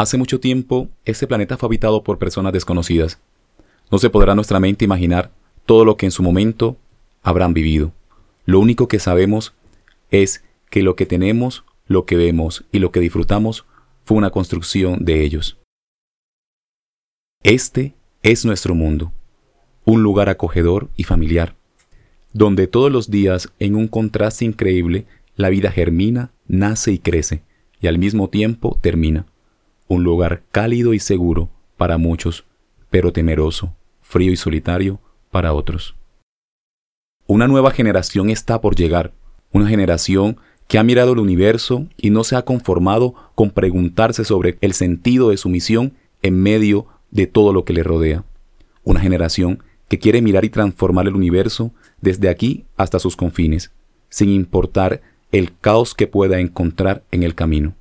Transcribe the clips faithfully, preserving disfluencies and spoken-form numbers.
Hace mucho tiempo, este planeta fue habitado por personas desconocidas. No se podrá nuestra mente imaginar todo lo que en su momento habrán vivido. Lo único que sabemos es que lo que tenemos, lo que vemos y lo que disfrutamos fue una construcción de ellos. Este es nuestro mundo, un lugar acogedor y familiar, donde todos los días, en un contraste increíble, la vida germina, nace y crece, y al mismo tiempo termina. Un lugar cálido y seguro para muchos, pero temeroso, frío y solitario para otros. Una nueva generación está por llegar, una generación que ha mirado el universo y no se ha conformado con preguntarse sobre el sentido de su misión en medio de todo lo que le rodea. Una generación que quiere mirar y transformar el universo desde aquí hasta sus confines, sin importar el caos que pueda encontrar en el camino.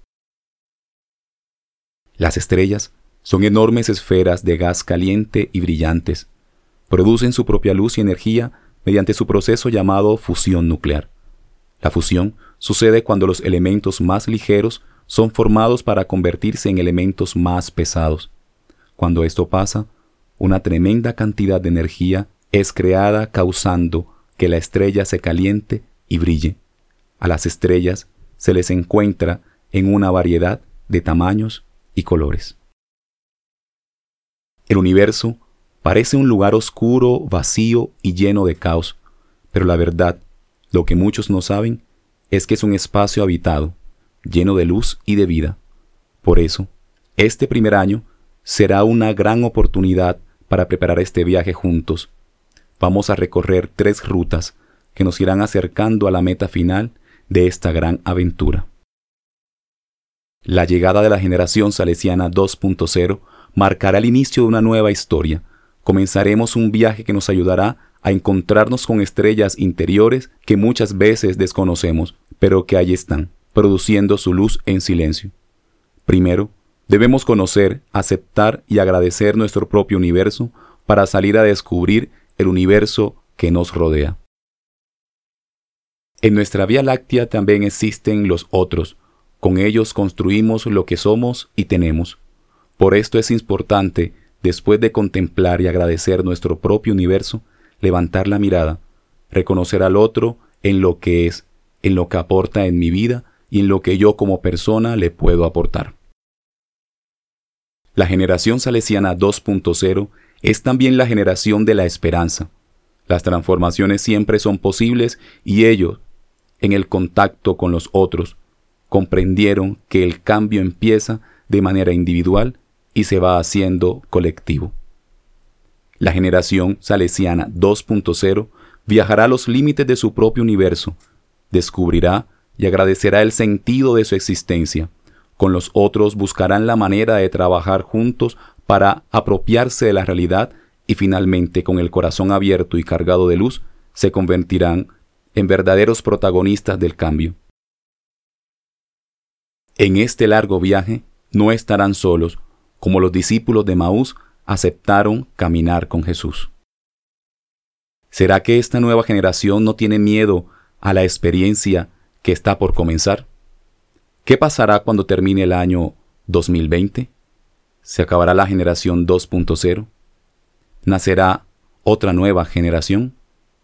Las estrellas son enormes esferas de gas caliente y brillantes. Producen su propia luz y energía mediante su proceso llamado fusión nuclear. La fusión sucede cuando los elementos más ligeros son formados para convertirse en elementos más pesados. Cuando esto pasa, una tremenda cantidad de energía es creada causando que la estrella se caliente y brille. A las estrellas se les encuentra en una variedad de tamaños y colores. El universo parece un lugar oscuro, vacío y lleno de caos, pero la verdad, lo que muchos no saben, es que es un espacio habitado, lleno de luz y de vida. Por eso, este primer año será una gran oportunidad para preparar este viaje juntos. Vamos a recorrer tres rutas que nos irán acercando a la meta final de esta gran aventura. La llegada de la generación salesiana dos punto cero marcará el inicio de una nueva historia. Comenzaremos un viaje que nos ayudará a encontrarnos con estrellas interiores que muchas veces desconocemos, pero que ahí están, produciendo su luz en silencio. Primero, debemos conocer, aceptar y agradecer nuestro propio universo para salir a descubrir el universo que nos rodea. En nuestra Vía Láctea también existen los otros. Con ellos construimos lo que somos y tenemos. Por esto es importante, después de contemplar y agradecer nuestro propio universo, levantar la mirada, reconocer al otro en lo que es, en lo que aporta en mi vida y en lo que yo como persona le puedo aportar. La generación salesiana dos punto cero es también la generación de la esperanza. Las transformaciones siempre son posibles y ellos, en el contacto con los otros, comprendieron que el cambio empieza de manera individual y se va haciendo colectivo. La generación salesiana dos punto cero viajará a los límites de su propio universo, descubrirá y agradecerá el sentido de su existencia. Con los otros buscarán la manera de trabajar juntos para apropiarse de la realidad y finalmente, con el corazón abierto y cargado de luz, se convertirán en verdaderos protagonistas del cambio. En este largo viaje no estarán solos, como los discípulos de Maús aceptaron caminar con Jesús. ¿Será que esta nueva generación no tiene miedo a la experiencia que está por comenzar? ¿Qué pasará cuando termine el año dos mil veinte? ¿Se acabará la generación dos punto cero? ¿Nacerá otra nueva generación?